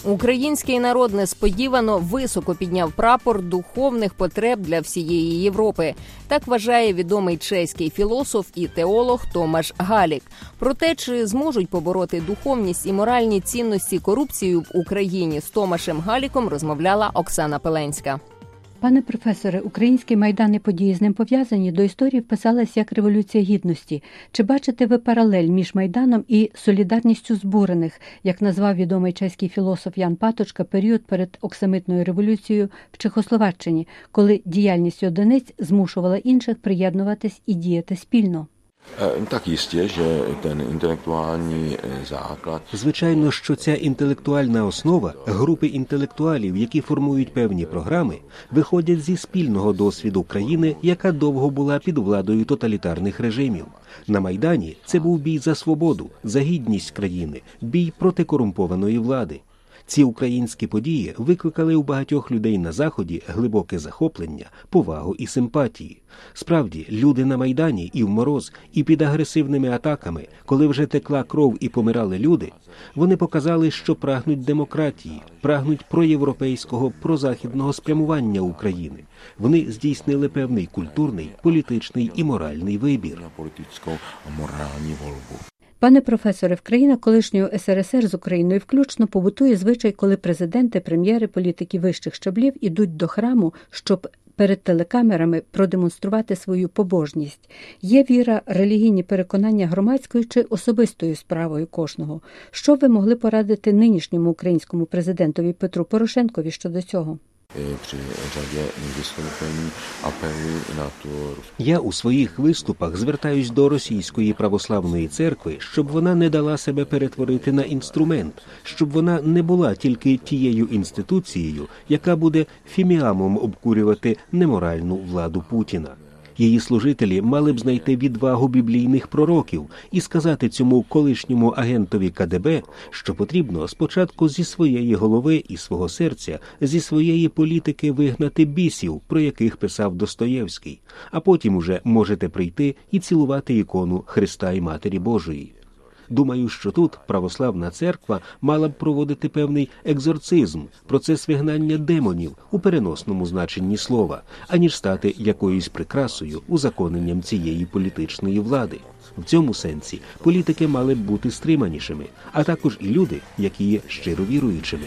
Український народ несподівано високо підняв прапор духовних потреб для всієї Європи. Так вважає відомий чеський філософ і теолог Томаш Галік. Про те, чи зможуть побороти духовність і моральні цінності корупцію в Україні, з Томашем Галіком розмовляла Оксана Пеленська. Пане професоре, український Майдан і події з ним пов'язані до історії вписалась як Революція Гідності. Чи бачите ви паралель між Майданом і солідарністю збурених, як назвав відомий чеський філософ Ян Паточка, період перед оксамитною революцією в Чехословаччині, коли діяльність одиниць змушувала інших приєднуватись і діяти спільно? Так, істє, що ten інтелектуальний заклад. Звичайно, що ця інтелектуальна основа, групи інтелектуалів, які формують певні програми, виходять зі спільного досвіду країни, яка довго була під владою тоталітарних режимів. На Майдані це був бій за свободу, за гідність країни, бій проти корумпованої влади. Ці українські події викликали у багатьох людей на Заході глибоке захоплення, повагу і симпатії. Справді, люди на Майдані і в мороз, і під агресивними атаками, коли вже текла кров і помирали люди, вони показали, що прагнуть демократії, прагнуть проєвропейського, прозахідного спрямування України. Вони здійснили певний культурний, політичний і моральний вибір. Пане професоре, в країнах колишнього СРСР з Україною включно побутує звичай, коли президенти, прем'єри, політики вищих щаблів ідуть до храму, щоб перед телекамерами продемонструвати свою побожність. Є віра, релігійні переконання громадською чи особистою справою кожного. Що ви могли порадити нинішньому українському президентові Петру Порошенкові щодо цього? Я у своїх виступах звертаюсь до Російської православної церкви, щоб вона не дала себе перетворити на інструмент, щоб вона не була тільки тією інституцією, яка буде фіміамом обкурювати неморальну владу Путіна. Її служителі мали б знайти відвагу біблійних пророків і сказати цьому колишньому агентові КДБ, що потрібно спочатку зі своєї голови і свого серця, зі своєї політики вигнати бісів, про яких писав Достоєвський, а потім уже можете прийти і цілувати ікону Христа і Матері Божої. Думаю, що тут православна церква мала б проводити певний екзорцизм, процес вигнання демонів у переносному значенні слова, аніж стати якоюсь прикрасою, узаконенням цієї політичної влади. В цьому сенсі політики мали б бути стриманішими, а також і люди, які є щиро віруючими.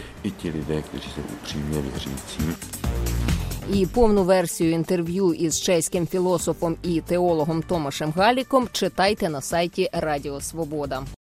І повну версію інтерв'ю із чеським філософом і теологом Томашем Галіком читайте на сайті Радіо Свобода.